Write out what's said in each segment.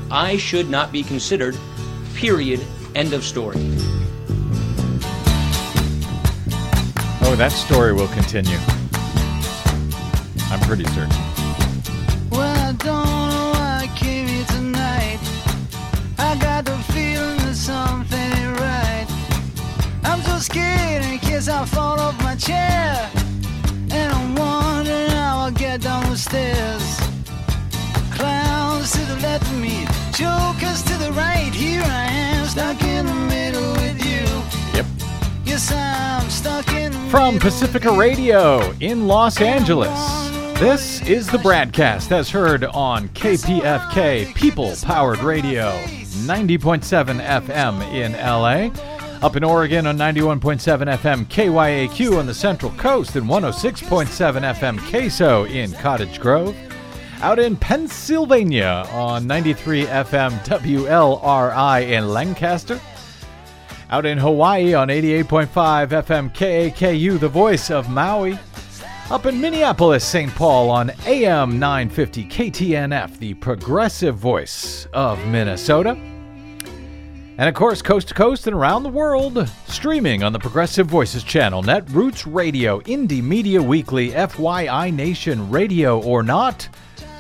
I should not be considered. Period. End of story. Oh, that story will continue. I'm pretty certain. Well, I don't know why I came here tonight. I got the feeling that something ain't right. I'm so scared in case I fall off my chair. And I'm wondering how I'll get down the stairs. Clowns to the left of me, jokers to the right. Here I am, stuck in the middle with you. Yep. Yes, I'm stuck in the From middle Pacifica Radio in Los Angeles, this is the Bradcast as heard on KPFK, People-Powered Radio, 90.7 FM in LA. Up in Oregon on 91.7 FM KYAQ on the Central Coast and 106.7 FM KSO in Cottage Grove. Out in Pennsylvania on 93 FM WLRI in Lancaster. Out in Hawaii on 88.5 FM KAKU, the voice of Maui. Up in Minneapolis, St. Paul on AM 950 KTNF, the progressive voice of Minnesota. And of course, coast to coast and around the world, streaming on the Progressive Voices channel, Netroots Radio, Indie Media Weekly, FYI Nation, Radio or Not,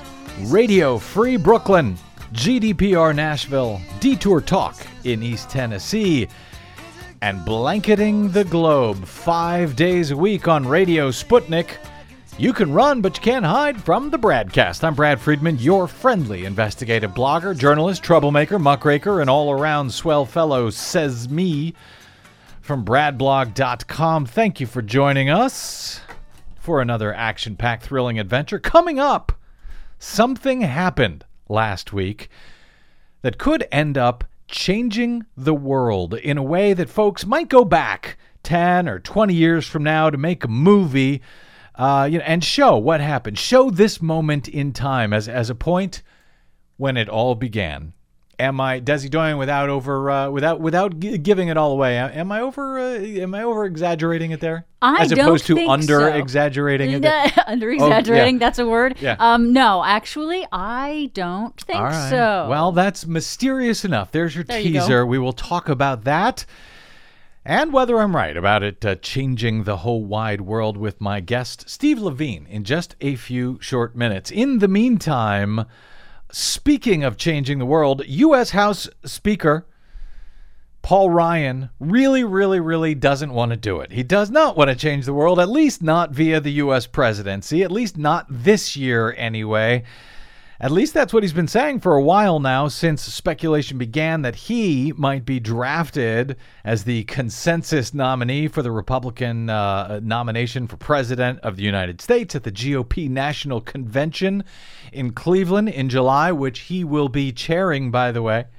Radio Free Brooklyn, GDPR Nashville, Detour Talk in East Tennessee, and blanketing the globe 5 days a week on Radio Sputnik. You can run, but you can't hide from the Bradcast. I'm Brad Friedman, your friendly investigative blogger, journalist, troublemaker, muckraker, and all-around swell fellow, says me, from bradblog.com. Thank you for joining us for another action-packed, thrilling adventure. Coming up, something happened last week that could end up changing the world in a way that folks might go back 10 or 20 years from now to make a movie and show what happened. Show this moment in time as a point when it all began. Desi Doyen, without giving it all away, am I over exaggerating it there? As opposed to under exaggerating it there? Under exaggerating, yeah. That's a word. Yeah. No, actually, I don't think all right. so. Well, that's mysterious enough. There's your teaser. We will talk about that and whether I'm right about it changing the whole wide world with my guest, Steve Levine, in just a few short minutes. In the meantime, speaking of changing the world, U.S. House Speaker Paul Ryan really doesn't want to do it. He does not want to change the world, at least not via the U.S. presidency, at least not this year anyway. At least that's what he's been saying for a while now, since speculation began that he might be drafted as the consensus nominee for the Republican nomination for President of the United States at the GOP National Convention in Cleveland in July, which he will be chairing, by the way,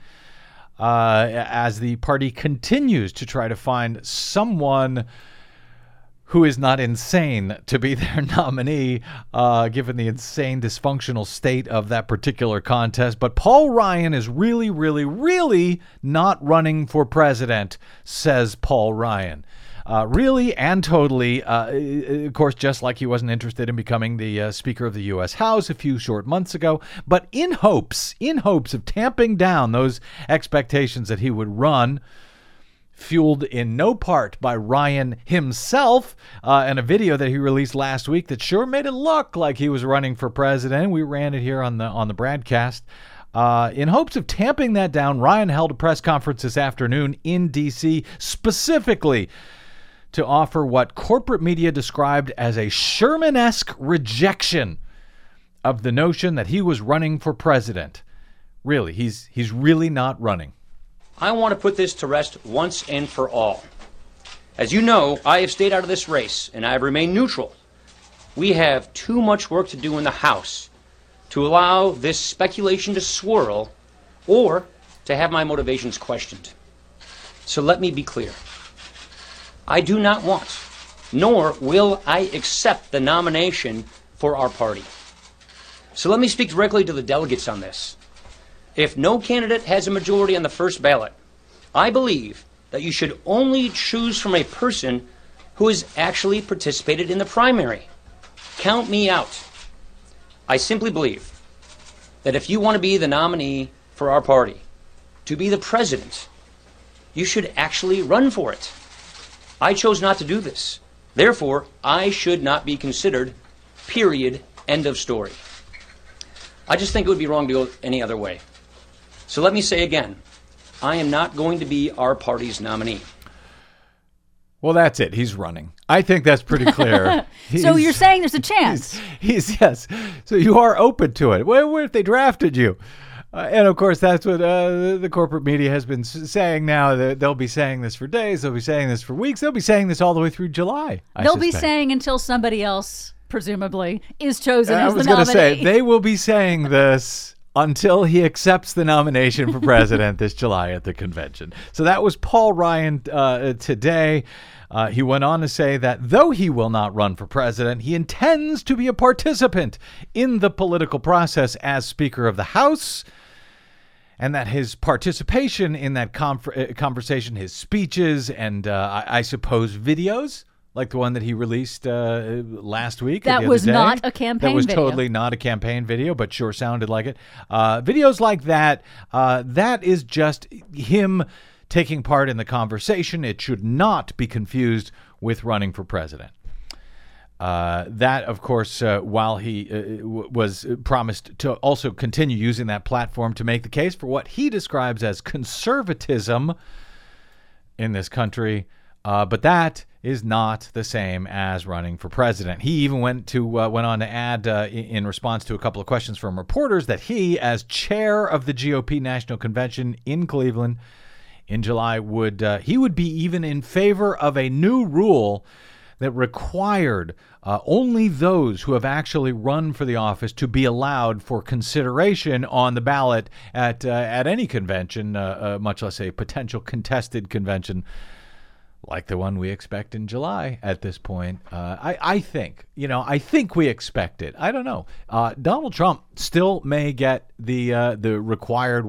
as the party continues to try to find someone who is not insane to be their nominee, given the insane, dysfunctional state of that particular contest. But Paul Ryan is really not running for president, says Paul Ryan. Really and totally, of course, just like he wasn't interested in becoming the Speaker of the U.S. House a few short months ago, but in hopes of tamping down those expectations that he would run, fueled in no part by Ryan himself, and a video that he released last week that sure made it look like he was running for president. We ran it here on the Bradcast. In hopes of tamping that down, Ryan held a press conference this afternoon in D.C. specifically to offer what corporate media described as a Sherman-esque rejection of the notion that he was running for president. Really, he's really not running. I want to put this to rest once and for all. As you know, I have stayed out of this race, and I have remained neutral. We have too much work to do in the House to allow this speculation to swirl or to have my motivations questioned. So let me be clear. I do not want, nor will I accept the nomination for our party. So let me speak directly to the delegates on this. If no candidate has a majority on the first ballot, I believe that you should only choose from a person who has actually participated in the primary. Count me out. I simply believe that if you want to be the nominee for our party to be the president, you should actually run for it. I chose not to do this. Therefore, I should not be considered, period, end of story. I just think it would be wrong to go any other way. So let me say again, I am not going to be our party's nominee. Well, that's it. He's running. I think that's pretty clear. So you're saying there's a chance? Yes. So you are open to it. What if they drafted you? And of course, that's what the corporate media has been saying now. They'll be saying this for days. They'll be saying this for weeks. They'll be saying this all the way through July. They'll be saying until somebody else, presumably, is chosen as the nominee. I was going to say, they will be saying this until he accepts the nomination for president this July at the convention. So that was Paul Ryan today. He went on to say that though he will not run for president, he intends to be a participant in the political process as Speaker of the House, and that his participation in that conversation, his speeches, and I suppose videos, like the one that he released last week. That was not a campaign video. That was totally not a campaign video, but sure sounded like it. Videos like that, that is just him taking part in the conversation. It should not be confused with running for president. That, of course, while he was promised to also continue using that platform to make the case for what he describes as conservatism in this country, but that is not the same as running for president. He even went on to add, in response to a couple of questions from reporters, that he, as chair of the GOP National Convention in Cleveland in July, would be even in favor of a new rule that required only those who have actually run for the office to be allowed for consideration on the ballot at any convention, much less a potential contested convention like the one we expect in July at this point. I think we expect it. I don't know. Donald Trump still may get the required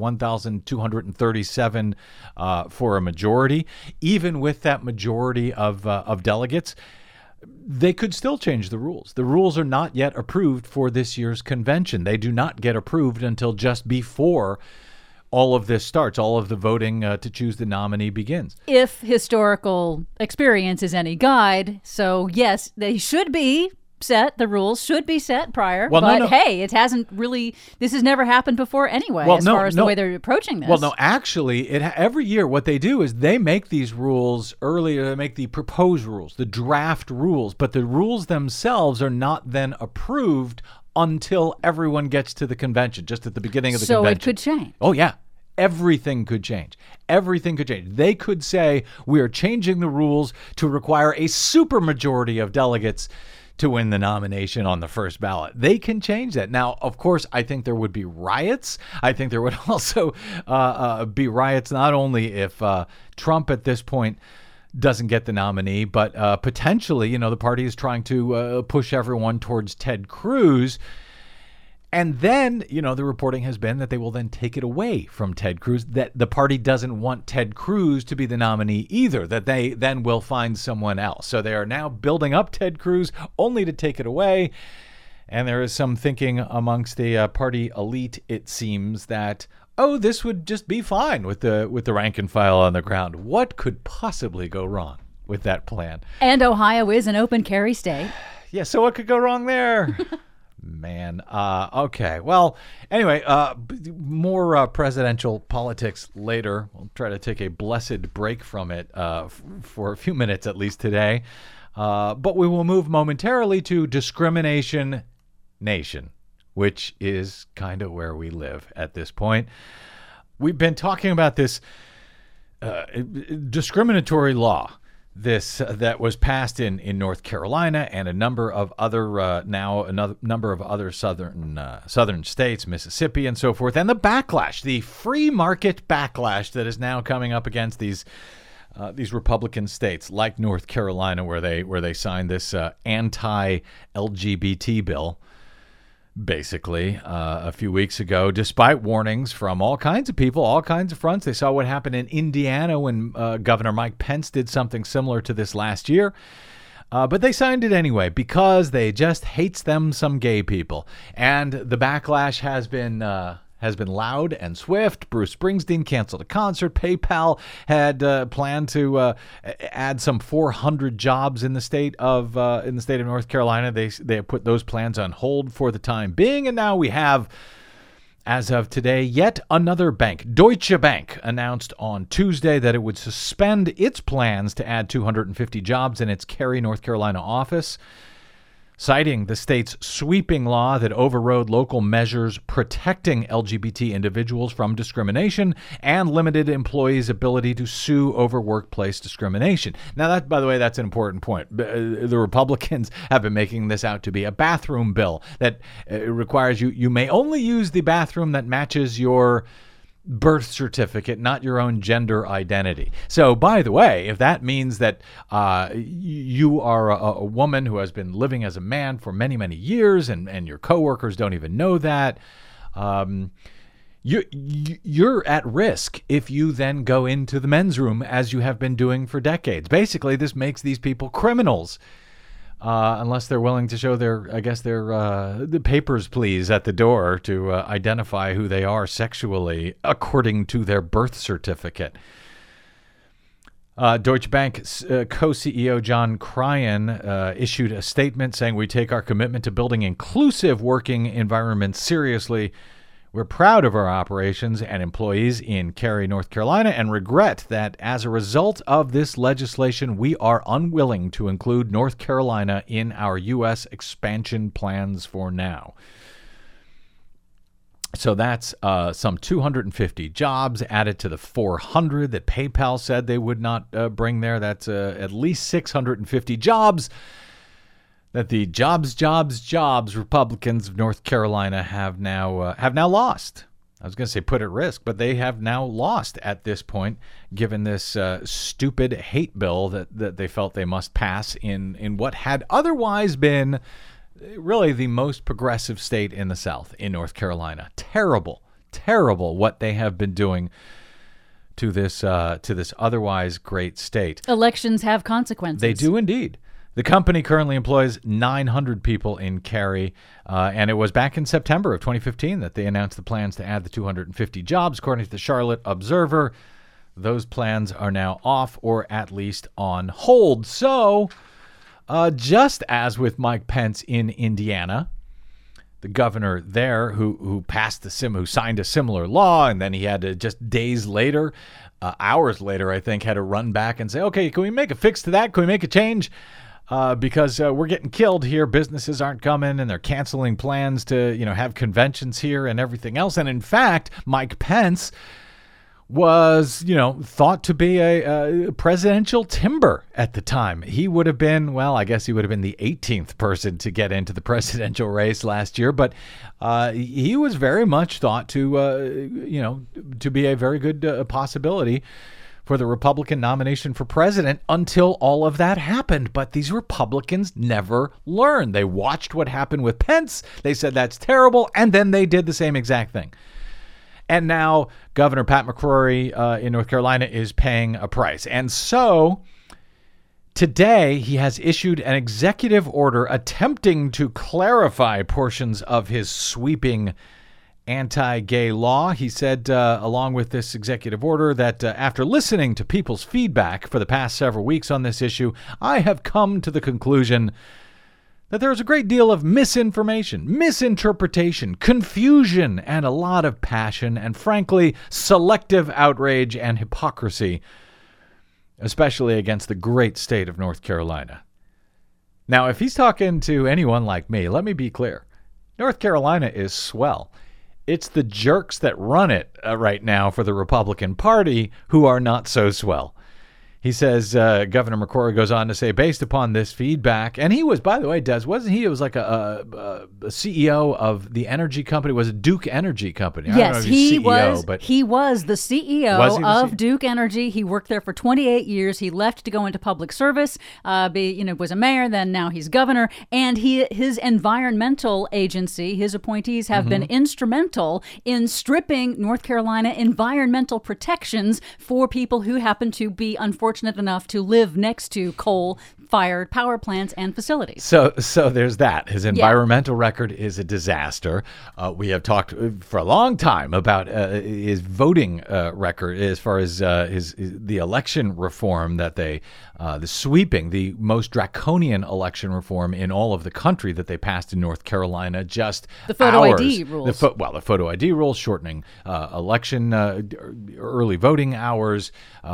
1,237 for a majority. Even with that majority of delegates, they could still change the rules. The rules are not yet approved for this year's convention. They do not get approved until just before all of this starts, all of the voting to choose the nominee begins. If historical experience is any guide, so yes, they should be set. The rules should be set prior. Well, but hey, it hasn't really, this has never happened before anyway, far as the way they're approaching this. Well, no, actually, every year what they do is they make these rules earlier, they make the proposed rules, the draft rules, but the rules themselves are not then approved until everyone gets to the convention, just at the beginning of the convention. So it could change. Oh, yeah. Everything could change. Everything could change. They could say, we are changing the rules to require a supermajority of delegates to win the nomination on the first ballot. They can change that. Now, of course, I think there would be riots. I think there would also be riots not only if Trump at this point doesn't get the nominee, but potentially, the party is trying to push everyone towards Ted Cruz. And then, the reporting has been that they will then take it away from Ted Cruz, that the party doesn't want Ted Cruz to be the nominee either, that they then will find someone else. So they are now building up Ted Cruz only to take it away. And there is some thinking amongst the party elite, it seems, that, this would just be fine with the rank and file on the ground. What could possibly go wrong with that plan? And Ohio is an open carry state. Yeah, so what could go wrong there? Man. Okay. Well, anyway, more presidential politics later. We'll try to take a blessed break from it for a few minutes at least today. But we will move momentarily to Discrimination Nation, which is kind of where we live at this point. We've been talking about this discriminatory law that was passed in North Carolina and a number of other number of other southern states, Mississippi and so forth, and the backlash, the free market backlash that is now coming up against these Republican states like North Carolina, where they signed this anti-LGBT bill. Basically, a few weeks ago, despite warnings from all kinds of people, all kinds of fronts. They saw what happened in Indiana when Governor Mike Pence did something similar to this last year. But they signed it anyway because they just hates them some gay people. And the backlash has been has been loud and swift. Bruce Springsteen canceled a concert. PayPal had planned to add some 400 jobs in the state of North Carolina. They have put those plans on hold for the time being, and now we have, as of today, yet another bank. Deutsche Bank announced on Tuesday that it would suspend its plans to add 250 jobs in its Cary, North Carolina office, citing the state's sweeping law that overrode local measures protecting LGBT individuals from discrimination and limited employees' ability to sue over workplace discrimination. Now, that, by the way, that's an important point. The Republicans have been making this out to be a bathroom bill that requires you may only use the bathroom that matches your birth certificate, not your own gender identity. So, by the way, if that means that you are a woman who has been living as a man for many, many years and your coworkers don't even know that, you're at risk if you then go into the men's room as you have been doing for decades. Basically, this makes these people criminals. Unless they're willing to show the papers, please, at the door to identify who they are sexually according to their birth certificate. Deutsche Bank co-CEO John Cryan issued a statement saying, "We take our commitment to building inclusive working environments seriously. We're proud of our operations and employees in Cary, North Carolina, and regret that as a result of this legislation, we are unwilling to include North Carolina in our U.S. expansion plans for now." So that's some 250 jobs added to the 400 that PayPal said they would not bring there. That's at least 650 jobs that the jobs Republicans of North Carolina have now lost. I was going to say put at risk, but they have now lost at this point, given this stupid hate bill that they felt they must pass in what had otherwise been really the most progressive state in the South, in North Carolina. Terrible what they have been doing to this otherwise great state. Elections have consequences. They do indeed. The company currently employs 900 people in Cary, and it was back in September of 2015 that they announced the plans to add the 250 jobs. According to the Charlotte Observer, those plans are now off or at least on hold. So, just as with Mike Pence in Indiana, the governor there who signed a similar law, and then he had to just days later, hours later, I think, had to run back and say, okay, can we make a fix to that? Can we make a change? Because we're getting killed here. Businesses aren't coming, and they're canceling plans to, have conventions here and everything else. And in fact, Mike Pence was, thought to be a presidential timber at the time. He would have been, I guess he would have been the 18th person to get into the presidential race last year. But he was very much thought to, to be a very good possibility for the Republican nomination for president until all of that happened. But these Republicans never learned. They watched what happened with Pence. They said that's terrible. And then they did the same exact thing. And now Governor Pat McCrory in North Carolina is paying a price. And so today he has issued an executive order attempting to clarify portions of his sweeping anti-gay law. He said, along with this executive order, that after listening to people's feedback for the past several weeks on this issue, I have come to the conclusion that there is a great deal of misinformation, misinterpretation, confusion, and a lot of passion, and frankly, selective outrage and hypocrisy, especially against the great state of North Carolina. Now, if he's talking to anyone like me, let me be clear. North Carolina is swell. It's the jerks that run it right now for the Republican Party who are not so swell. He says, Governor McCrory goes on to say, based upon this feedback, and he was, by the way, Des, wasn't he? It was like a CEO of the energy company. Was it Duke Energy Company? Yes, he was the CEO of Duke Energy. He worked there for 28 years. He left to go into public service, was a mayor, then now he's governor. And his environmental agency, his appointees have been instrumental in stripping North Carolina environmental protections for people who happen to be unfortunate enough to live next to coal coal-fired power plants and facilities. So there's that. His environmental record is a disaster. We have talked for a long time about his voting record as far as the election reform that the most draconian election reform in all of the country that they passed in North Carolina. Just the photo ID rules. The photo ID rules, shortening election early voting hours,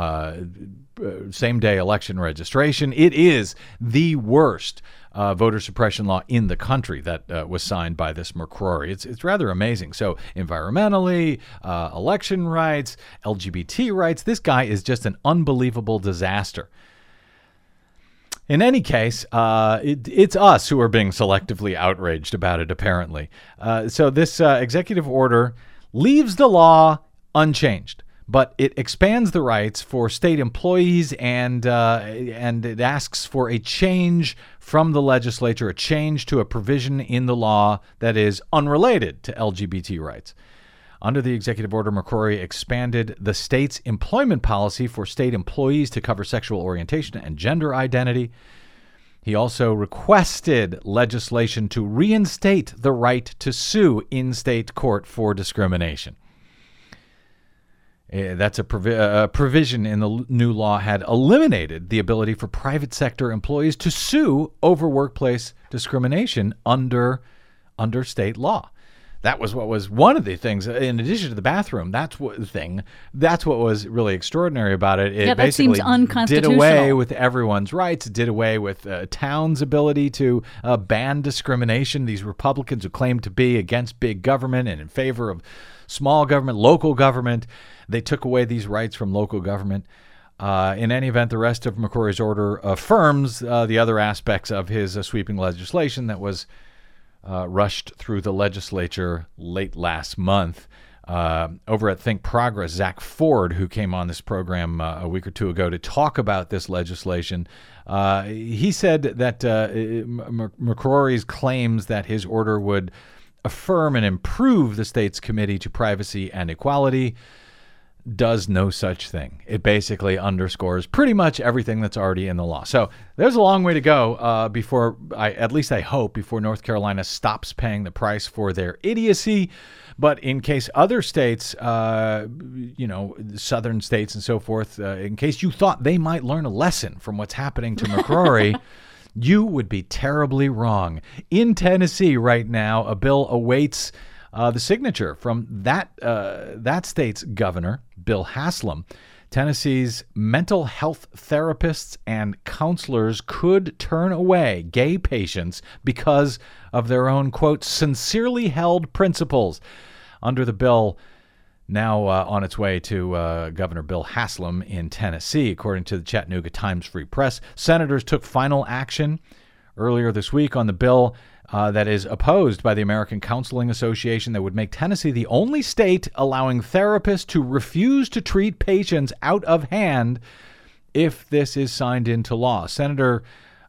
same-day election registration. It is the worst voter suppression law in the country that was signed by this McCrory. It's rather amazing. So environmentally, election rights, LGBT rights, this guy is just an unbelievable disaster. In any case, it's us who are being selectively outraged about it, apparently. So this executive order leaves the law unchanged, but it expands the rights for state employees and it asks for a change from the legislature, a change to a provision in the law that is unrelated to LGBT rights. Under the executive order, McCrory expanded the state's employment policy for state employees to cover sexual orientation and gender identity. He also requested legislation to reinstate the right to sue in state court for discrimination. That's a provision in the new law had eliminated the ability for private sector employees to sue over workplace discrimination under state law. That was what was one of the things, in addition to the bathroom, that's what was really extraordinary about it. It basically seems unconstitutional. Did away with everyone's rights, did away with towns' ability to ban discrimination. These Republicans who claim to be against big government and in favor of small government, local government, they took away these rights from local government. In any event, the rest of McCrory's order affirms the other aspects of his sweeping legislation that was rushed through the legislature late last month. Over at Think Progress, Zach Ford, who came on this program a week or two ago to talk about this legislation, he said that McCrory's claims that his order would affirm and improve the state's Committee to Privacy and Equality does no such thing. It basically underscores pretty much everything that's already in the law. So there's a long way to go before I hope, before North Carolina stops paying the price for their idiocy. But in case other states, southern states and so forth, in case you thought they might learn a lesson from what's happening to McCrory, you would be terribly wrong. In Tennessee right now, a bill awaits the signature from that state's governor, Bill Haslam. Tennessee's mental health therapists and counselors could turn away gay patients because of their own, quote, sincerely held principles. Under the bill now on its way to Governor Bill Haslam in Tennessee, according to the Chattanooga Times Free Press, senators took final action earlier this week on the bill that is opposed by the American Counseling Association that would make Tennessee the only state allowing therapists to refuse to treat patients out of hand if this is signed into law. Senators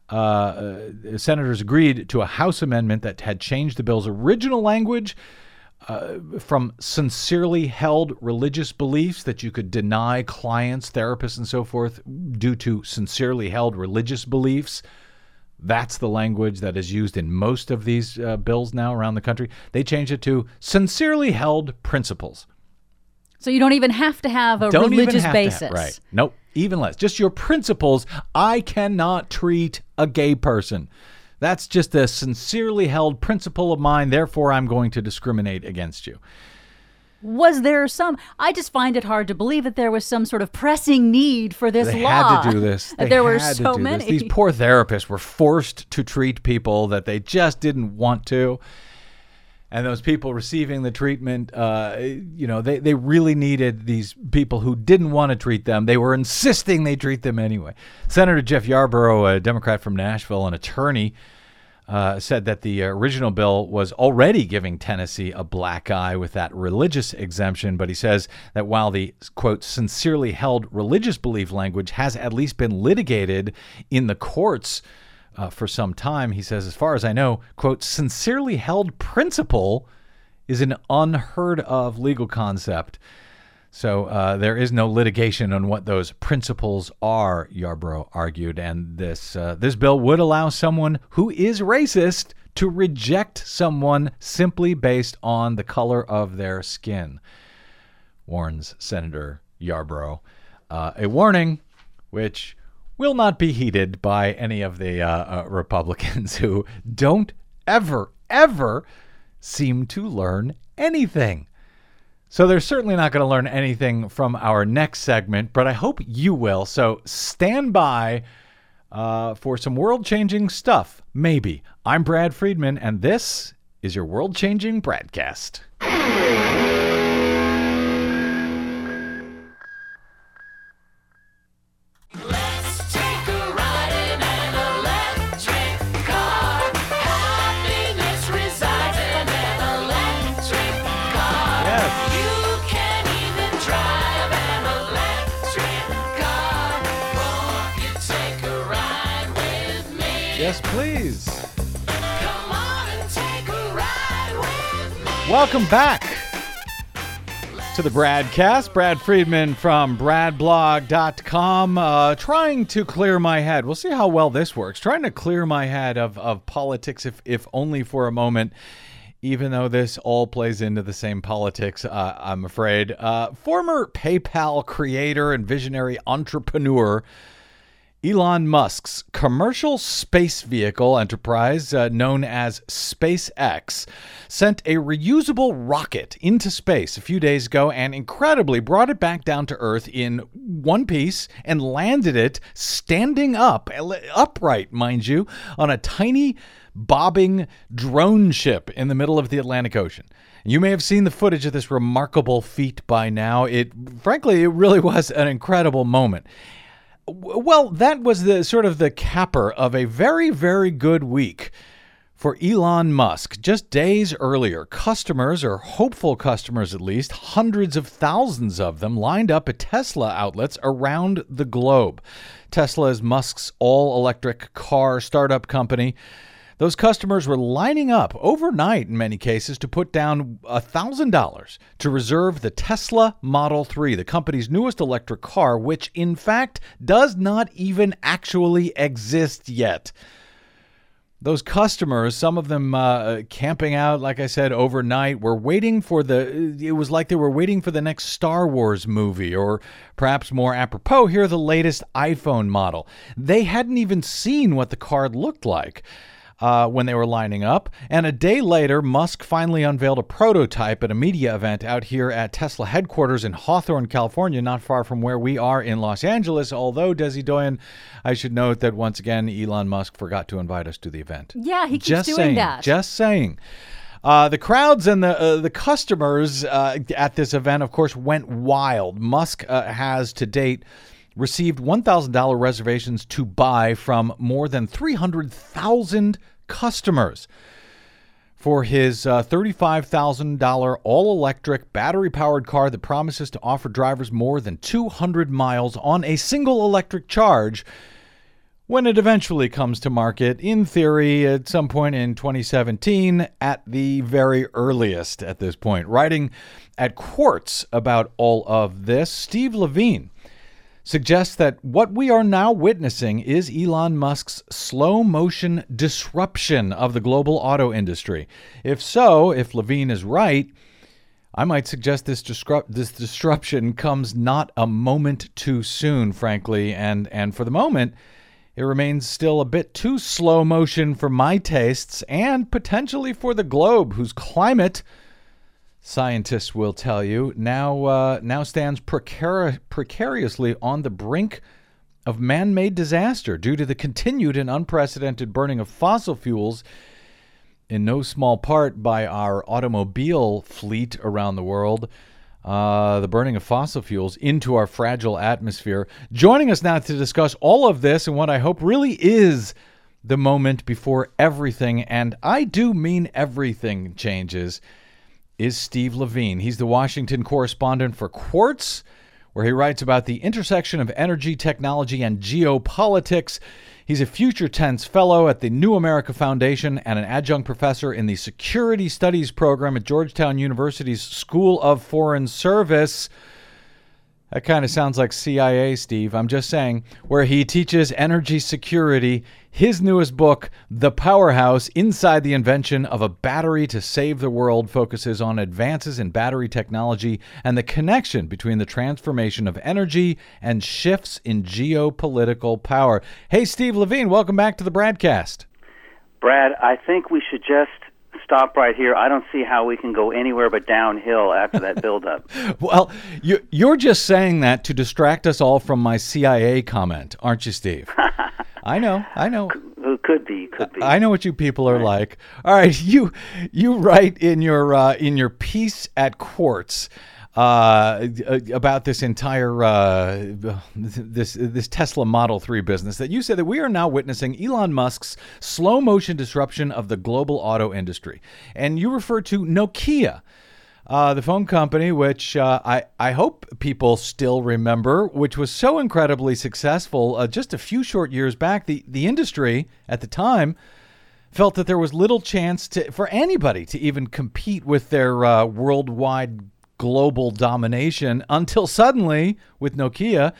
agreed to a House amendment that had changed the bill's original language from sincerely held religious beliefs, that you could deny clients, therapists, and so forth due to sincerely held religious beliefs. That's the language that is used in most of these bills now around the country. They changed it to sincerely held principles. So you don't even have to have a religious basis. Right. Nope. Even less. Just your principles. I cannot treat a gay person. That's just a sincerely held principle of mine. Therefore, I'm going to discriminate against you. Was there I just find it hard to believe that there was some sort of pressing need for this law. They had to do this. There were so many. These poor therapists were forced to treat people that they just didn't want to. And those people receiving the treatment, they really needed these people who didn't want to treat them. They were insisting they treat them anyway. Senator Jeff Yarborough, a Democrat from Nashville, an attorney, said that the original bill was already giving Tennessee a black eye with that religious exemption, but he says that while the, quote, sincerely held religious belief language has at least been litigated in the courts for some time, he says, as far as I know, quote, sincerely held principle is an unheard of legal concept. So there is no litigation on what those principles are, Yarbrough argued, and this bill would allow someone who is racist to reject someone simply based on the color of their skin, warns Senator Yarbrough. A warning which will not be heeded by any of the Republicans who don't ever seem to learn anything. So they're certainly not going to learn anything from our next segment, but I hope you will. So stand by for some world-changing stuff, maybe. I'm Brad Friedman, and this is your world-changing Bradcast. Yes, please. Come on and take a ride with me. Welcome back to the Bradcast. Brad Friedman from bradblog.com. Trying to clear my head. We'll see how well this works. Trying to clear my head of politics, if only for a moment, even though this all plays into the same politics, I'm afraid. Former PayPal creator and visionary entrepreneur Elon Musk's commercial space vehicle enterprise, known as SpaceX, sent a reusable rocket into space a few days ago and incredibly brought it back down to Earth in one piece and landed it standing upright, mind you, on a tiny bobbing drone ship in the middle of the Atlantic Ocean. You may have seen the footage of this remarkable feat by now. Frankly, it really was an incredible moment. Well, that was the sort of the capper of a very, very good week for Elon Musk. Just days earlier, customers, or hopeful customers at least, hundreds of thousands of them, lined up at Tesla outlets around the globe. Tesla is Musk's all-electric car startup company. Those customers were lining up overnight in many cases to put down $1,000 to reserve the Tesla Model 3, the company's newest electric car, which in fact does not even actually exist yet. Those customers, some of them camping out, like I said, overnight, were waiting for it was like they were waiting for the next Star Wars movie, or perhaps more apropos, here the latest iPhone model. They hadn't even seen what the car looked like when they were lining up. And a day later, Musk finally unveiled a prototype at a media event out here at Tesla headquarters in Hawthorne, California, not far from where we are in Los Angeles. Although, Desi Doyen, I should note that once again, Elon Musk forgot to invite us to the event. Yeah, he keeps doing that. Just saying. The crowds and the customers at this event, of course, went wild. Musk has to date received $1,000 reservations to buy from more than 300,000 customers for his $35,000 all-electric battery-powered car that promises to offer drivers more than 200 miles on a single electric charge when it eventually comes to market, in theory, at some point in 2017, at the very earliest at this point. Writing at Quartz about all of this, Steve Levine suggests that what we are now witnessing is Elon Musk's slow-motion disruption of the global auto industry. If so, if Levine is right, I might suggest this disruption comes not a moment too soon, frankly, and for the moment, it remains still a bit too slow motion for my tastes and potentially for the globe, whose climate, scientists will tell you, now stands precariously on the brink of man-made disaster due to the continued and unprecedented burning of fossil fuels, in no small part by our automobile fleet around the world. The burning of fossil fuels into our fragile atmosphere. Joining us now to discuss all of this and what I hope really is the moment before everything, and I do mean everything, changes, is Steve Levine. He's the Washington correspondent for Quartz, where he writes about the intersection of energy, technology, and geopolitics. He's a future tense fellow at the New America Foundation and an adjunct professor in the Security Studies program at Georgetown University's School of Foreign Service. That kind of sounds like CIA, Steve. I'm just saying, where he teaches energy security. His newest book, The Powerhouse, Inside the Invention of a Battery to Save the World, focuses on advances in battery technology and the connection between the transformation of energy and shifts in geopolitical power. Hey, Steve Levine, welcome back to the BradCast. Brad, I think we should just stop right here. I don't see how we can go anywhere but downhill after that buildup. Well, you're just saying that to distract us all from my CIA comment, aren't you, Steve? I know. Could be. I know what you people are like. All right, you write in your piece at Quartz about this entire this Tesla Model 3 business, that you said that we are now witnessing Elon Musk's slow motion disruption of the global auto industry, and you refer to Nokia, the phone company, which I hope people still remember, which was so incredibly successful just a few short years back. The industry at the time felt that there was little chance for anybody to even compete with their worldwide global domination, until suddenly, with Nokia,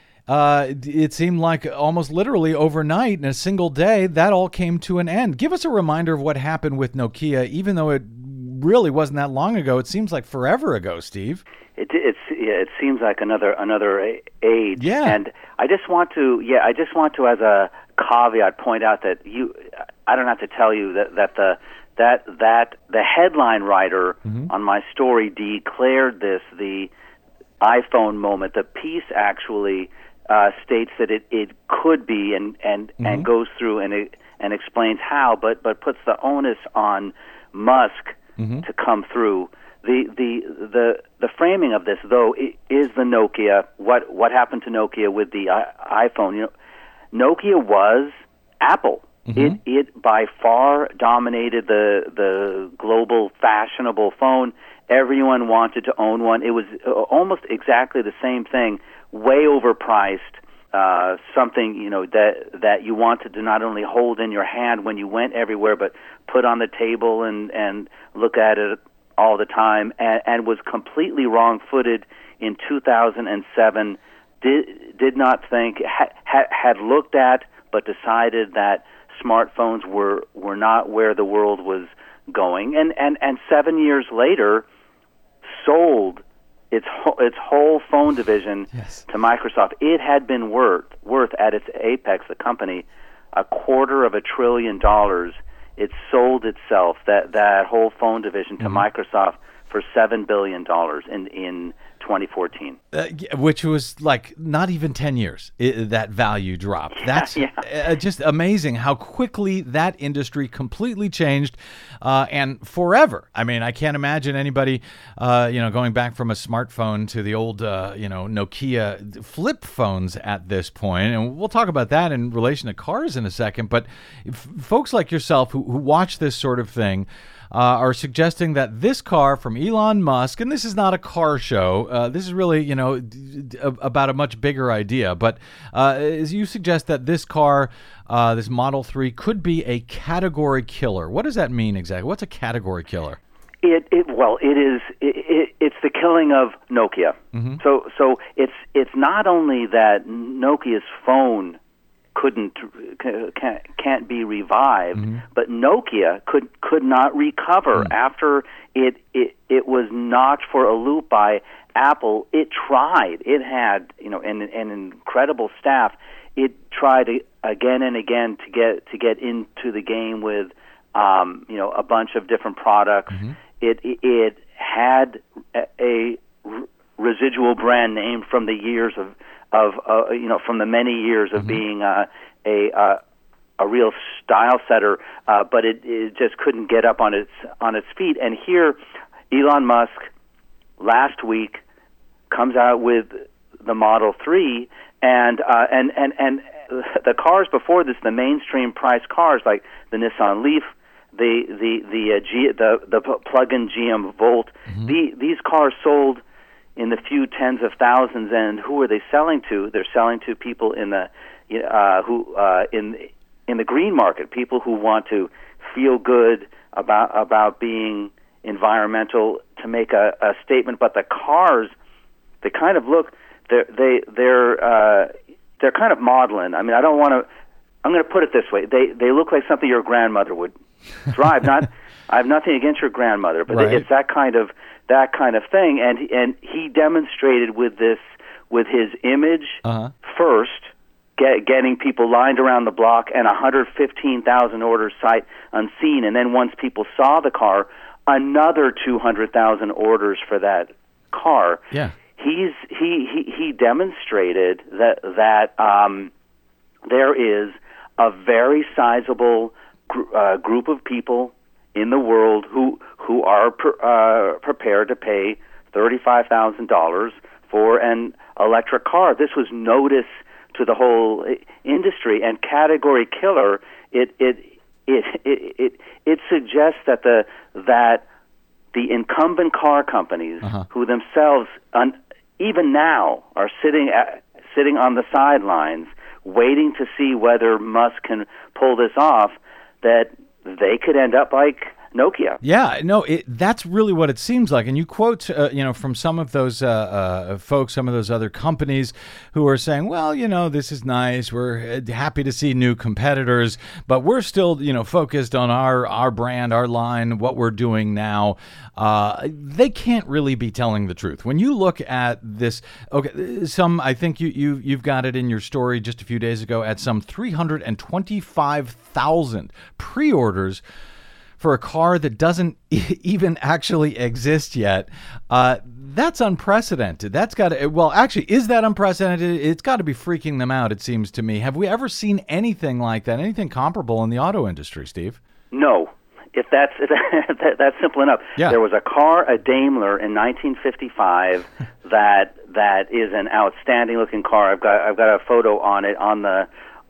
it seemed like almost literally overnight, in a single day, that all came to an end. Give us a reminder of what happened with Nokia, even though it really wasn't that long ago. It seems like forever ago, Steve. It seems like another age. Yeah. And I just want to as a caveat point out that I don't have to tell you that the headline writer on my story declared this the iPhone moment. The piece actually states that it could be and goes through and explains how, but puts the onus on Musk to come through. The framing of this, though, is the Nokia. What happened to Nokia with the iPhone? Nokia was Apple. It by far dominated the global fashionable phone. Everyone wanted to own one. It was almost exactly the same thing, way overpriced. Something that you wanted to not only hold in your hand when you went everywhere, but put on the table and look at it all the time. And was completely wrong-footed in 2007. Did not think, had looked at, but decided that smartphones were not where the world was going, and 7 years later sold its whole phone division to Microsoft. It had been worth at its apex, the company, $250 billion. It sold itself, that whole phone division, to Microsoft for $7 billion in 2014. Which was like not even 10 years, that value dropped. That's just amazing how quickly that industry completely changed, and forever. I mean, I can't imagine anybody, going back from a smartphone to the old, Nokia flip phones at this point. And we'll talk about that in relation to cars in a second. But folks like yourself who watch this sort of thing, are suggesting that this car from Elon Musk, and this is not a car show, this is really, about a much bigger idea, but as you suggest that this car, this Model 3, could be a category killer. What does that mean exactly? What's a category killer? It's the killing of Nokia. So it's not only that Nokia's phone can't be revived, but Nokia could not recover after it was knocked for a loop by Apple. It tried. It had an incredible staff. It tried again and again to get into the game with a bunch of different products. It had a residual brand name from the years of from the many years of being a real style setter, but it just couldn't get up on its feet. And here, Elon Musk last week comes out with the Model 3, and the cars before this, the mainstream price cars like the Nissan Leaf, the plug-in GM Volt, these cars sold in the few tens of thousands, and who are they selling to? They're selling to people in the in the green market, people who want to feel good about being environmental, to make a statement. But the cars, they kind of look they're kind of maudlin. I mean, I don't want to. I'm going to put it this way: they look like something your grandmother would drive. I have nothing against your grandmother, but it's that kind of thing. And he demonstrated with his image first, getting people lined around the block and 115,000 orders sight unseen, and then once people saw the car, another 200,000 orders for that car. Yeah. He demonstrated that there is a very sizable group of people in the world who are prepared to pay $35,000 for an electric car. This was notice to the whole industry, and category killer. It suggests that the incumbent car companies, who themselves even now are sitting on the sidelines waiting to see whether Musk can pull this off, that they could end up like Nokia. Yeah, no, that's really what it seems like. And you quote, from some of those folks, some of those other companies who are saying, well, this is nice. We're happy to see new competitors, but we're still, focused on our brand, our line, what we're doing now. They can't really be telling the truth. When you look at this, I think you've got it in your story just a few days ago at some 325,000 pre-orders for a car that doesn't even actually exist yet. That's unprecedented. That's got to, well, actually, is that unprecedented? It's got to be freaking them out, it seems to me. Have we ever seen anything like that, anything comparable in the auto industry, Steve? No. If that's simple enough. Yeah. There was a car, a Daimler in 1955 that is an outstanding looking car. I've got a photo on it on the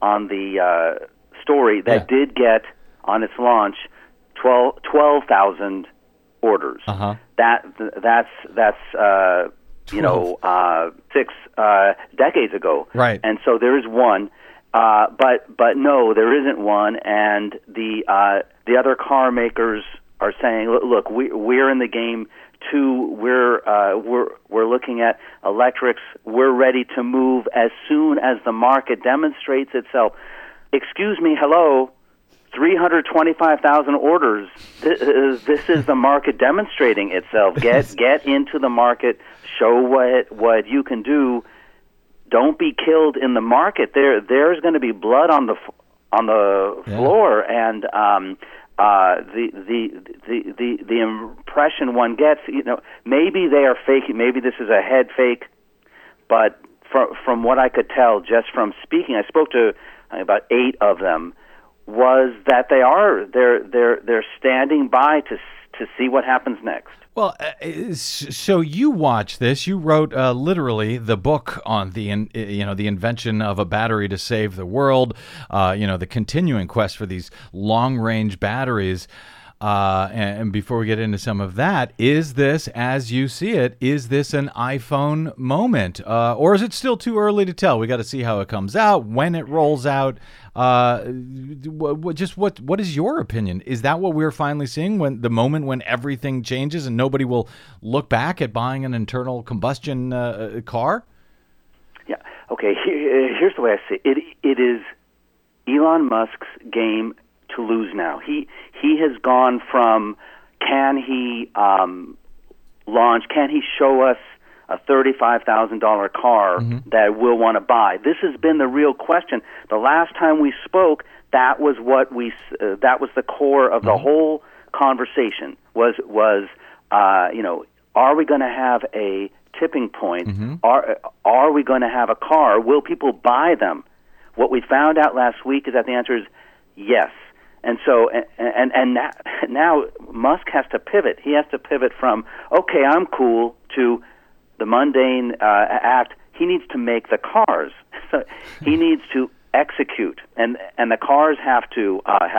story that did get on its launch 12,000 orders. That's 6 decades ago. Right. And so there is one, but no, there isn't one. And the other car makers are saying, look, we're in the game too. We're looking at electrics. We're ready to move as soon as the market demonstrates itself. Excuse me, hello. 325,000 orders. This is the market demonstrating itself. Get into the market. Show what you can do. Don't be killed in the market. There's going to be blood on the floor, and the impression one gets, maybe they are faking. Maybe this is a head fake, but from what I could tell, just from speaking, I spoke to about 8 of them, was that they're standing by to see what happens next. Well, so you watch this. You wrote literally the book on the invention of a battery to save the world. The continuing quest for these long-range batteries. And before we get into some of that, is this, as you see it, is this an iPhone moment? Or is it still too early to tell? We got to see how it comes out, when it rolls out. What is your opinion? Is that what we're finally seeing, when the moment when everything changes and nobody will look back at buying an internal combustion car? Yeah. Okay. Here's the way I see it. It is Elon Musk's game to lose now. He has gone from, can he launch? Can he show us a $35,000 car that we'll want to buy? This has been the real question. The last time we spoke, that was that was the core of the whole conversation. Was are we going to have a tipping point? Are we going to have a car? Will people buy them? What we found out last week is that the answer is yes. And so, and now Musk has to pivot. He has to pivot from, okay, I'm cool, to the mundane act. He needs to make the cars. So he needs to execute, and the cars have to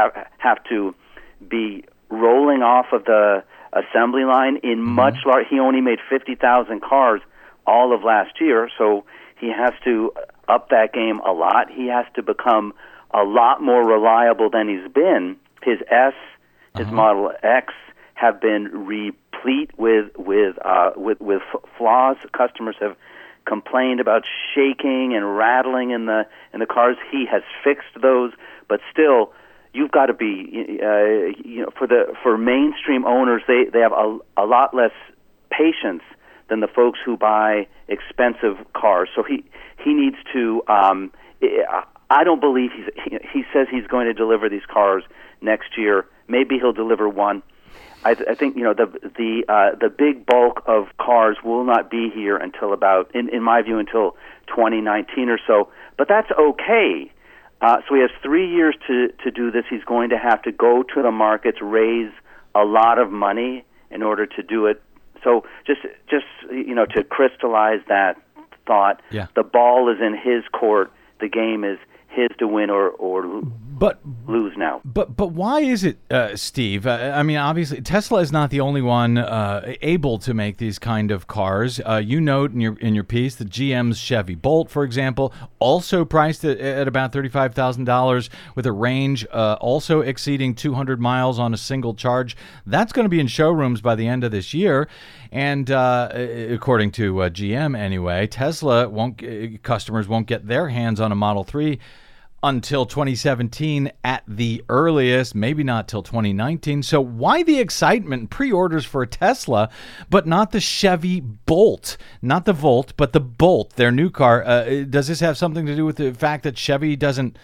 be rolling off of the assembly line in much larger. He only made 50,000 cars all of last year, so he has to up that game a lot. He has to become a lot more reliable than he's been. His S, his Model X have been replete with flaws. Customers complained about shaking and rattling in the cars. He has fixed those, but still, you've got to be for mainstream owners, they have a lot less patience than the folks who buy expensive cars. So he needs to. I don't believe he says he's going to deliver these cars next year. Maybe he'll deliver one. I think the big bulk of cars will not be here until about, in my view, until 2019 or so. But that's okay. So he has 3 years to do this. He's going to have to go to the markets, raise a lot of money in order to do it. So just to crystallize that thought, the ball is in his court. The game is his to win or lose now. But why is it, Steve? I mean, obviously, Tesla is not the only one able to make these kind of cars. You note in your piece that GM's Chevy Bolt, for example, also priced at about $35,000 with a range also exceeding 200 miles on a single charge. That's going to be in showrooms by the end of this year. And according to GM anyway, customers won't get their hands on a Model 3 until 2017 at the earliest, maybe not till 2019. So why the excitement and pre-orders for a Tesla, but not the Chevy Bolt? Not the Volt, but the Bolt, their new car. Does this have something to do with the fact that Chevy doesn't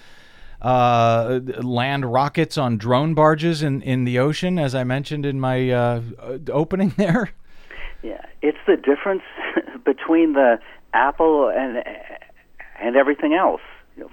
land rockets on drone barges in the ocean, as I mentioned in my opening there? Yeah, it's the difference between the Apple and everything else.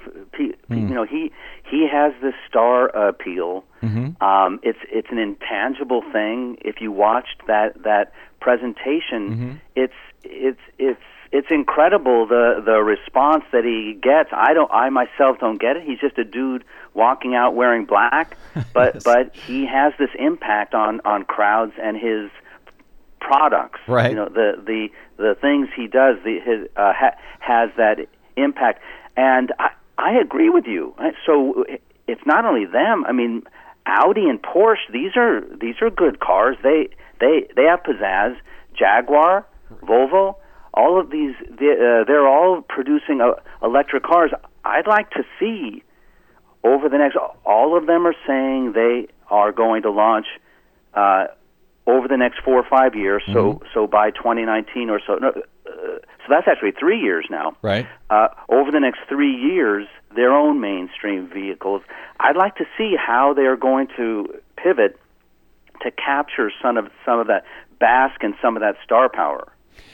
He has this star appeal. Mm-hmm. It's an intangible thing. If you watched that presentation, it's incredible the response that he gets. I myself don't get it. He's just a dude walking out wearing black, but Yes. but he has this impact on crowds and his products. Right. The things he does has that impact. And I agree with you. So it's not only them. I mean, Audi and Porsche. These are good cars. They have pizzazz. Jaguar, Volvo. All of these. They're all producing electric cars. I'd like to see over the next. All of them are saying they are going to launch over the next 4 or 5 years. Mm-hmm. So by 2019 or so. No, so that's actually 3 years now. Right. Over the next 3 years, their own mainstream vehicles. I'd like to see how they're going to pivot to capture some of that, bask in some of that star power.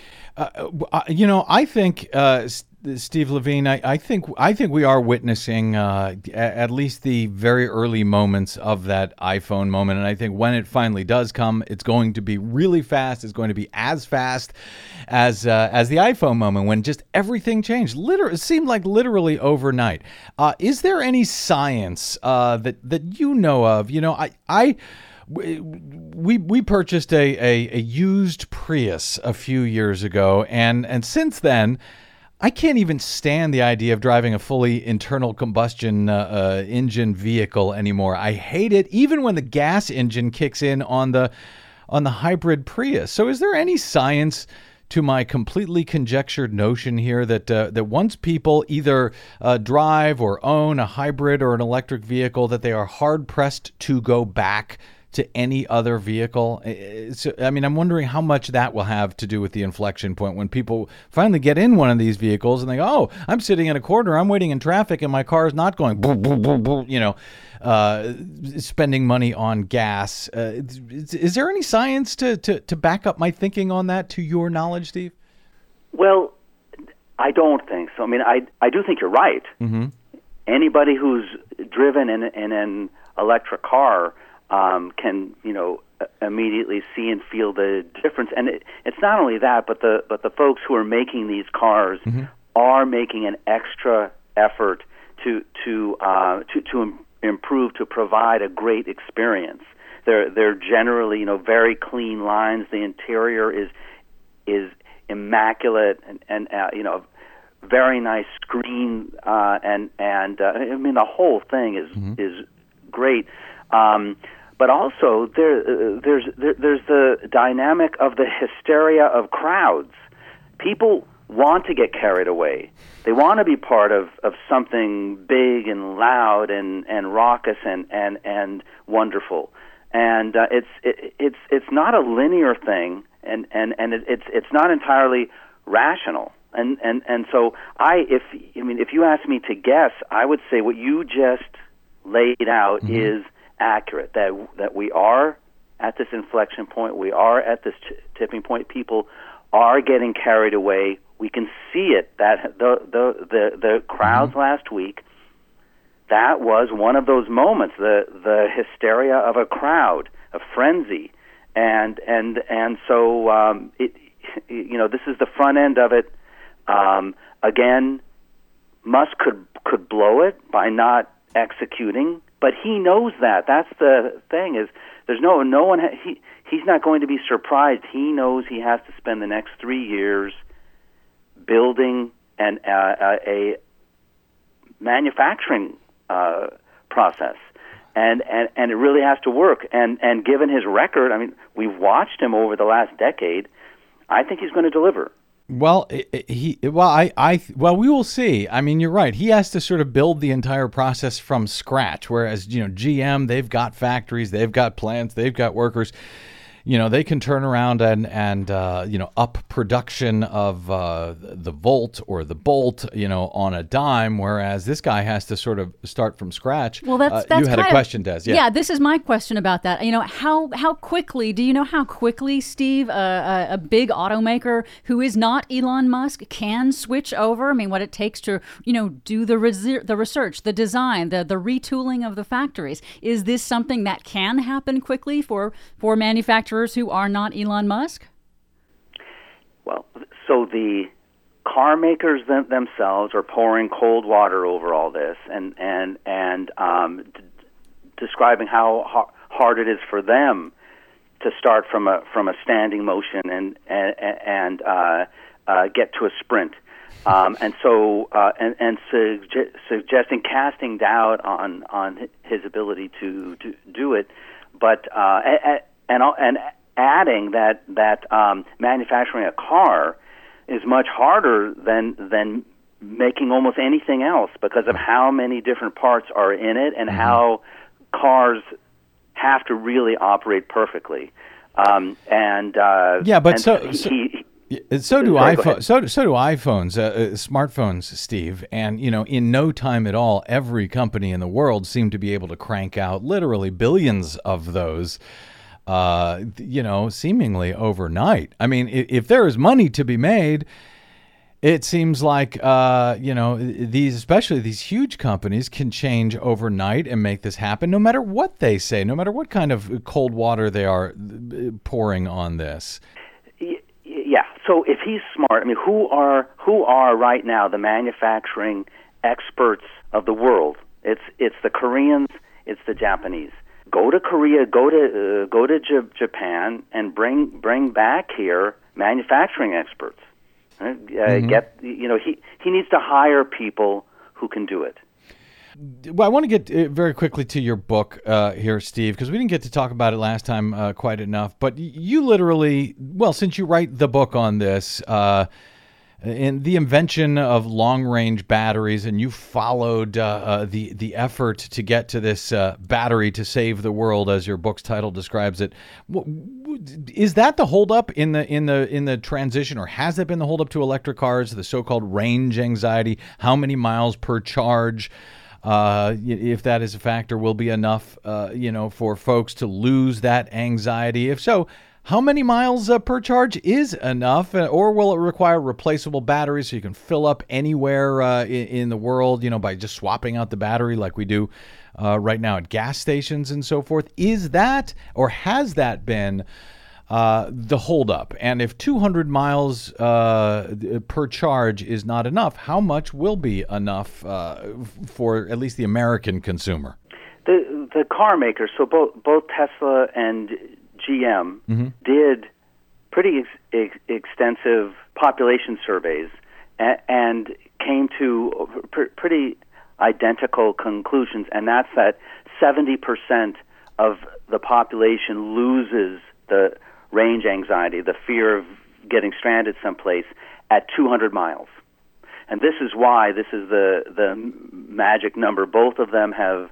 I think, Steve Levine, I think we are witnessing at least the very early moments of that iPhone moment, and I think when it finally does come, it's going to be really fast. It's going to be as fast as the iPhone moment when just everything changed. It seemed like literally overnight. Is there any science that you know of? We purchased a used Prius a few years ago, and since then, I can't even stand the idea of driving a fully internal combustion engine vehicle anymore. I hate it, even when the gas engine kicks in on the hybrid Prius. So, is there any science to my completely conjectured notion here that once people either drive or own a hybrid or an electric vehicle, that they are hard pressed to go back to any other vehicle? So, I mean, I'm wondering how much that will have to do with the inflection point when people finally get in one of these vehicles and they go, oh, I'm sitting in a corner, I'm waiting in traffic, and my car is not going boom, boom, boom, boom, spending money on gas. Is there any science to back up my thinking on that, to your knowledge, Steve? Well, I don't think so. I mean, I do think you're right. Mm-hmm. Anybody who's driven in an electric car can immediately see and feel the difference. And it's not only that, but the folks who are making these cars mm-hmm. are making an extra effort to improve, to provide a great experience. They're generally very clean lines. The interior is immaculate and very nice screen and I mean the whole thing is great. But also there's the dynamic of the hysteria of crowds. People want to get carried away. They want to be part of something big and loud and raucous and wonderful. And it's not a linear thing, and it's not entirely rational. And so if you ask me to guess, I would say what you just laid out is accurate. That we are at this inflection point, we are at this tipping point. People are getting carried away. We can see it. That the crowds last week, that was one of those moments. The hysteria of a crowd, a frenzy, and so this is the front end of it. Again, Musk could blow it by not executing, but he knows that. That's the thing, is there's no one. He's not going to be surprised. He knows he has to spend the next 3 years building a manufacturing process, and it really has to work. And given his record, I mean, we've watched him over the last decade. I think he's going to deliver. Well, we will see. I mean, you're right. He has to sort of build the entire process from scratch. Whereas, GM, they've got factories, they've got plants, they've got workers. They can turn around and up production of the Volt or the Bolt, on a dime, whereas this guy has to sort of start from scratch. Well, that's you had a question, Des. Yeah, this is my question about that. How quickly, do you know how quickly, Steve, a big automaker who is not Elon Musk can switch over? I mean, what it takes to, do the research, the design, the retooling of the factories. Is this something that can happen quickly for manufacturers who are not Elon Musk? Well, so the car makers themselves are pouring cold water over all this, and describing how hard it is for them to start from a standing motion and get to a sprint, and suggesting, casting doubt on his ability to do it, but and adding that manufacturing a car is much harder than making almost anything else, because of how many different parts are in it and how cars have to really operate perfectly. So do iPhones, smartphones, Steve. And, in no time at all, every company in the world seemed to be able to crank out literally billions of those, seemingly overnight. I mean, if there is money to be made, it seems like, especially these huge companies can change overnight and make this happen, no matter what they say, no matter what kind of cold water they are pouring on this. Yeah. So if he's smart, I mean, who are right now the manufacturing experts of the world? It's the Koreans, it's the Japanese. Go to Korea, go to Japan, and bring back here manufacturing experts. He needs to hire people who can do it. Well, I want to get very quickly to your book here, Steve, because we didn't get to talk about it last time quite enough. But you literally, since you write the book on this, in the invention of long-range batteries, and you followed the effort to get to this battery to save the world, as your book's title describes it. Is that the holdup in the transition, or has that been the holdup to electric cars? The so-called range anxiety, how many miles per charge? If that is a factor, will be enough, for folks to lose that anxiety. If so, how many miles per charge is enough, or will it require replaceable batteries so you can fill up anywhere in the world, by just swapping out the battery like we do right now at gas stations and so forth? Is that, or has that been the holdup? And if 200 miles per charge is not enough, how much will be enough for at least the American consumer? The car makers, so both Tesla and GM did pretty extensive population surveys and came to pretty identical conclusions, and that's that 70% of the population loses the range anxiety, the fear of getting stranded someplace at 200 miles. And this is why this is the magic number. Both of them have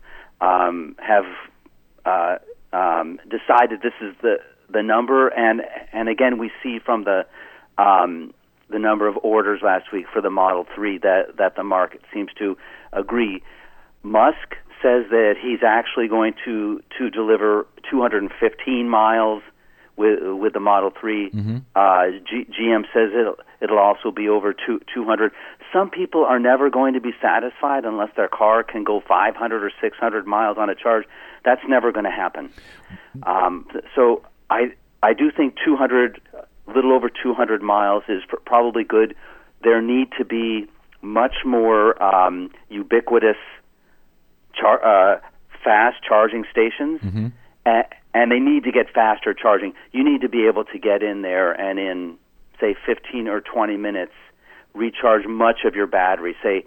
decided this is the number, and again we see from the number of orders last week for the Model 3 that the market seems to agree. Musk says that he's actually going to deliver 215 miles with the Model 3. Mm-hmm. GM says it'll also be over 200. Some people are never going to be satisfied unless their car can go 500 or 600 miles on a charge. That's never going to happen. So I do think 200, a little over 200 miles is probably good. There need to be much more ubiquitous fast charging stations. Mm-hmm. And they need to get faster charging. You need to be able to get in there and in, say, 15 or 20 minutes, recharge much of your battery. Say,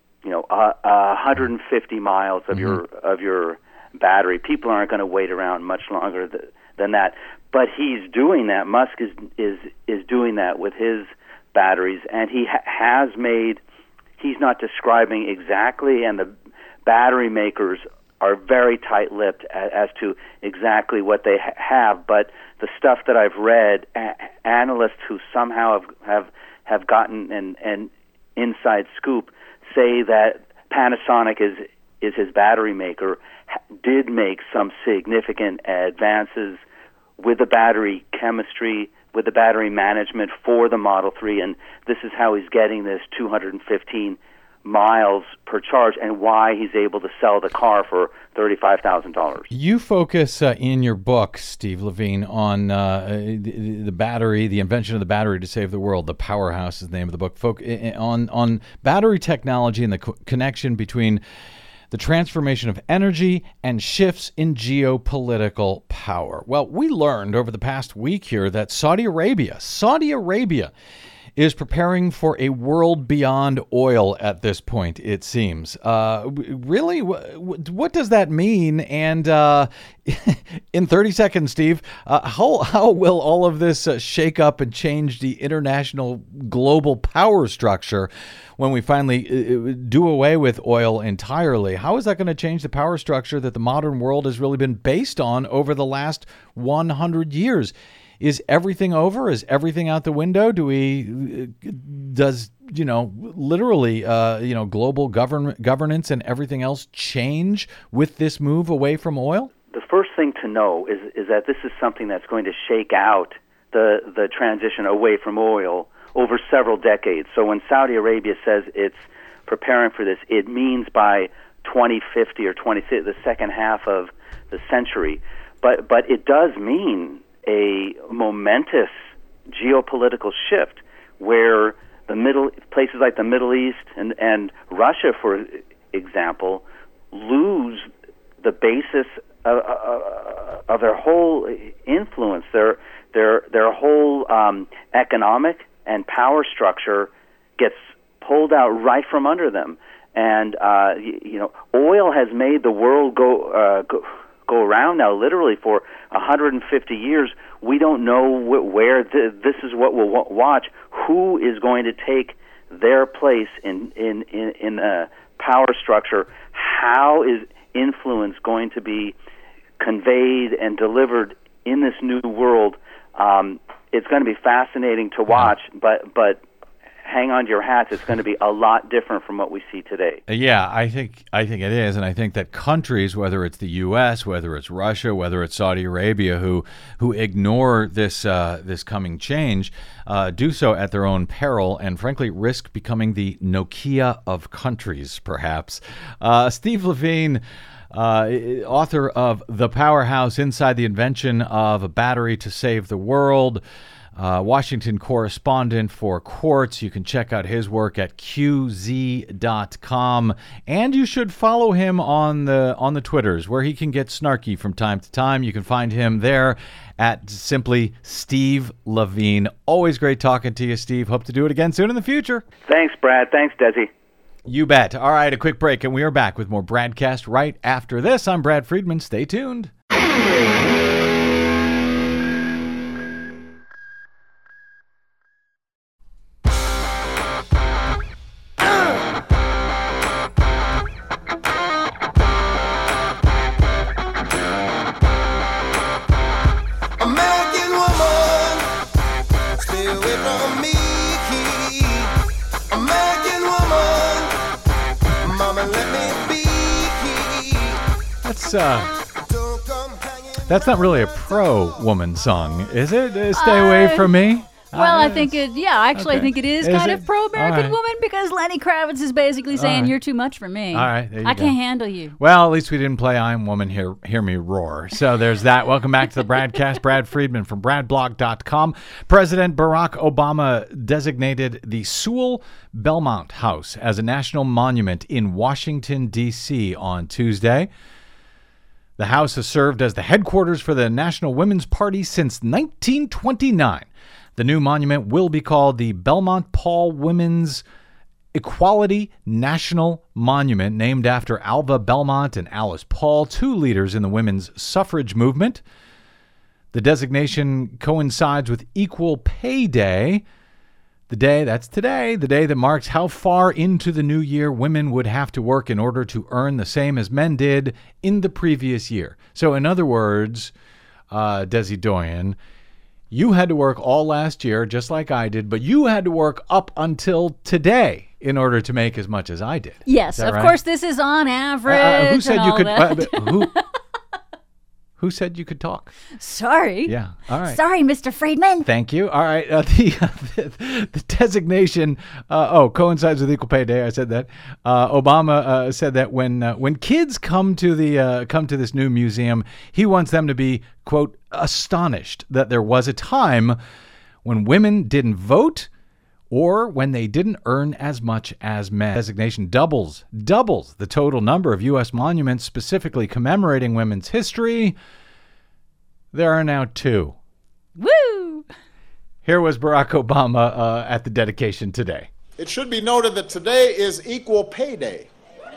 150 miles of your battery. People aren't going to wait around much longer than that. But he's doing that. Musk is doing that with his batteries, and he has made. He's not describing exactly, and the battery makers are very tight-lipped as to exactly what they have, but the stuff that I've read, analysts who somehow have gotten an inside scoop say that Panasonic is his battery maker, did make some significant advances with the battery chemistry, with the battery management for the Model 3, and this is how he's getting this 215 miles per charge, and why he's able to sell the car for $35,000. You focus in your book, Steve Levine, on the battery, the invention of the battery to save the world. The Powerhouse is the name of the book. On battery technology and the connection between the transformation of energy and shifts in geopolitical power. Well, we learned over the past week here that Saudi Arabia is preparing for a world beyond oil at this point, it seems. Really? What does that mean? And in 30 seconds, Steve, how will all of this shake up and change the international global power structure when we finally do away with oil entirely? How is that going to change the power structure that the modern world has really been based on over the last 100 years? Is everything over? Is everything out the window? Does literally, global governance and everything else change with this move away from oil? The first thing to know is that this is something that's going to shake out the transition away from oil over several decades. So when Saudi Arabia says it's preparing for this, it means by 2050 or the second half of the century. But it does mean a momentous geopolitical shift where places like the Middle East and Russia, for example, lose the basis of their whole influence. Their whole economic and power structure gets pulled out right from under them. And oil has made the world go around now literally for 150 years. We don't know where this is what we'll watch. Who is going to take their place in the power structure? How is influence going to be conveyed and delivered in this new world? It's going to be fascinating to watch, but hang on to your hats. It's going to be a lot different from what we see today. Yeah, I think it is, and I think that countries, whether it's the U.S., whether it's Russia, whether it's Saudi Arabia, who ignore this coming change, do so at their own peril, and frankly risk becoming the Nokia of countries, perhaps. Steve Levine, author of The Powerhouse: Inside the Invention of a Battery to Save the World. Washington correspondent for Quartz. You can check out his work at qz.com, and you should follow him on the Twitters, where he can get snarky from time to time. You can find him there at simply Steve Levine. Always great talking to you, Steve. Hope to do it again soon in the future. Thanks, Brad. Thanks, Desi. You bet. All right, a quick break, and we are back with more BradCast right after this. I'm Brad Friedman. Stay tuned. That's not really a pro-woman song, is it? Stay away from me? Well, I think it, I think it is kind of pro-American woman, because Lenny Kravitz is basically saying, you're too much for me. All right, there you go. I can't handle you. Well, at least we didn't play I'm Woman, Hear Me Roar. So there's that. Welcome back to the Bradcast. Brad Friedman from BradBlog.com. President Barack Obama designated the Sewell Belmont House as a national monument in Washington, D.C. on Tuesday. The house has served as the headquarters for the National Women's Party since 1929. The new monument will be called the Belmont Paul Women's Equality National Monument, named after Alva Belmont and Alice Paul, two leaders in the women's suffrage movement. The designation coincides with Equal Pay Day, the day that marks how far into the new year women would have to work in order to earn the same as men did in the previous year. So in other words, Desi Doyen, you had to work all last year, just like I did, but you had to work up until today in order to make as much as I did. Yes, of course, this is on average. Who said you could? Who said you could talk? Sorry. Yeah. All right. Sorry, Mr. Friedman. Thank you. All right. The designation coincides with Equal Pay Day. I said that. Obama said that when kids come to this new museum, he wants them to be, quote, astonished that there was a time when women didn't vote or when they didn't earn as much as men. Designation doubles the total number of U.S. monuments specifically commemorating women's history. There are now 2. Woo! Here was Barack Obama at the dedication today. It should be noted that today is Equal Pay Day,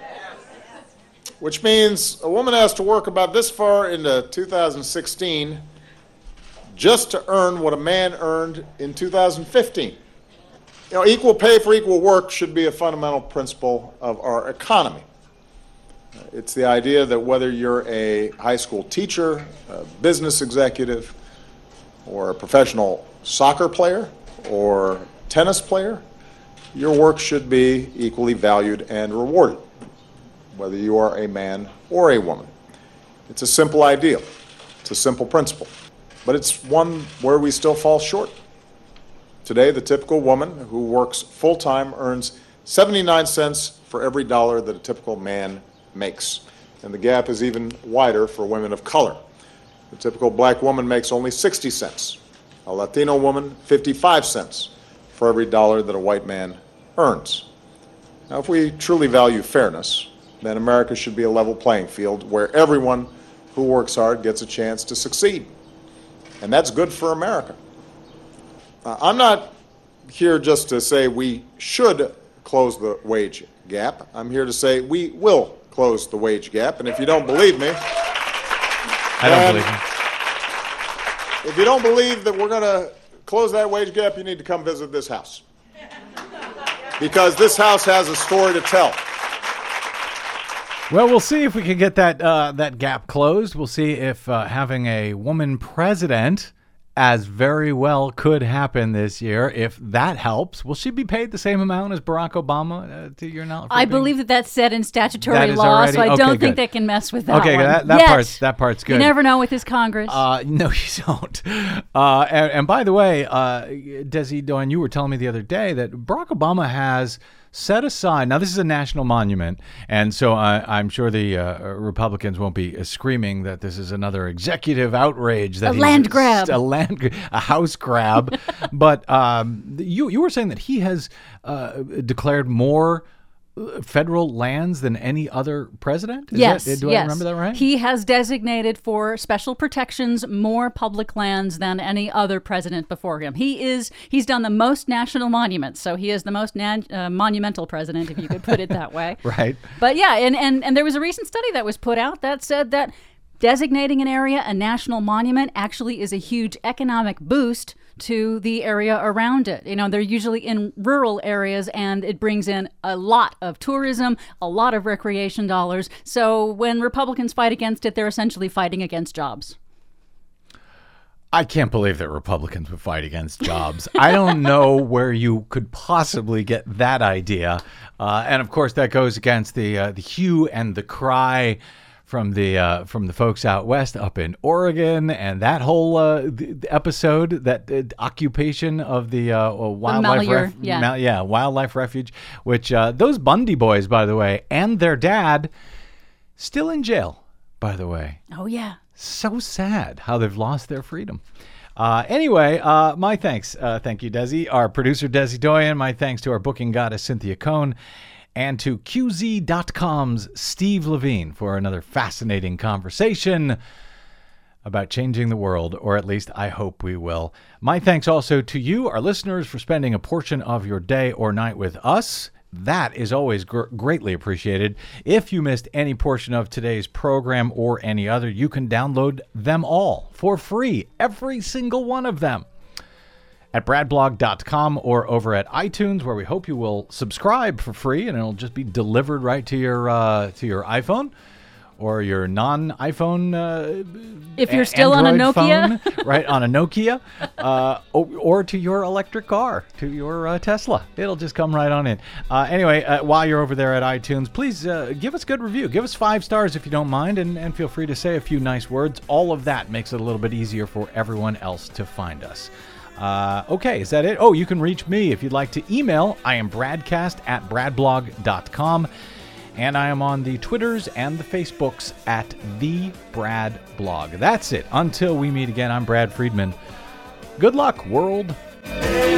which means a woman has to work about this far into 2016 just to earn what a man earned in 2015. Equal pay for equal work should be a fundamental principle of our economy. It's the idea that whether you're a high school teacher, a business executive, or a professional soccer player or tennis player, your work should be equally valued and rewarded, whether you are a man or a woman. It's a simple ideal. It's a simple principle. But it's one where we still fall short. Today, the typical woman who works full-time earns 79 cents for every dollar that a typical man makes. And the gap is even wider for women of color. The typical black woman makes only 60 cents. A Latino woman, 55 cents for every dollar that a white man earns. Now, if we truly value fairness, then America should be a level playing field where everyone who works hard gets a chance to succeed. And that's good for America. I'm not here just to say we should close the wage gap. I'm here to say we will close the wage gap. And if you don't believe me, I don't believe you. If you don't believe that we're going to close that wage gap, you need to come visit this house. Because this house has a story to tell. Well, we'll see if we can get that gap closed. We'll see if having a woman president, as very well could happen this year, if that helps. Will she be paid the same amount as Barack Obama, to your knowledge? I believe that's set in statutory law, so I don't think they can mess with that one. That part's good. You never know with this Congress. No, you don't. And by the way, Desi Doyen, you were telling me the other day that Barack Obama has set aside, now this is a national monument, and so I'm sure the Republicans won't be screaming that this is another executive outrage, that a land grab, a house grab. But you were saying that he has declared more federal lands than any other president? Yes. Do I remember that right? He has designated for special protections more public lands than any other president before him. He's done the most national monuments, so he is the most monumental president, if you could put it that way. Right. But yeah, and there was a recent study that was put out that said that designating an area a national monument actually is a huge economic boost to the area around it. They're usually in rural areas, and it brings in a lot of tourism, a lot of recreation dollars. So when Republicans fight against it, they're essentially fighting against jobs. I can't believe that Republicans would fight against jobs. I don't know where you could possibly get that idea. And of course, that goes against the hue and the cry from the folks out west up in Oregon, and that whole episode, that occupation of the wildlife refuge, which those Bundy boys, by the way, and their dad, still in jail, by the way. Oh, yeah. So sad how they've lost their freedom. Anyway, my thanks. Thank you, Desi. Our producer, Desi Doyen. My thanks to our booking goddess, Cynthia Cohn. And to QZ.com's Steve Levine for another fascinating conversation about changing the world, or at least I hope we will. My thanks also to you, our listeners, for spending a portion of your day or night with us. That is always greatly appreciated. If you missed any portion of today's program or any other, you can download them all for free, every single one of them, at bradblog.com or over at iTunes, where we hope you will subscribe for free, and it'll just be delivered right to your iPhone or your non-iPhone. If you're still Android on a Nokia, phone, right, on a Nokia, or to your electric car, to your Tesla. It'll just come right on in. Anyway, while you're over there at iTunes, please give us a good review. Give us 5 stars if you don't mind, and feel free to say a few nice words. All of that makes it a little bit easier for everyone else to find us. Okay, is that it? Oh, you can reach me if you'd like to email. I am bradcast@bradblog.com, and I am on the Twitters and the Facebooks at The Brad Blog. That's it. Until we meet again, I'm Brad Friedman. Good luck, world.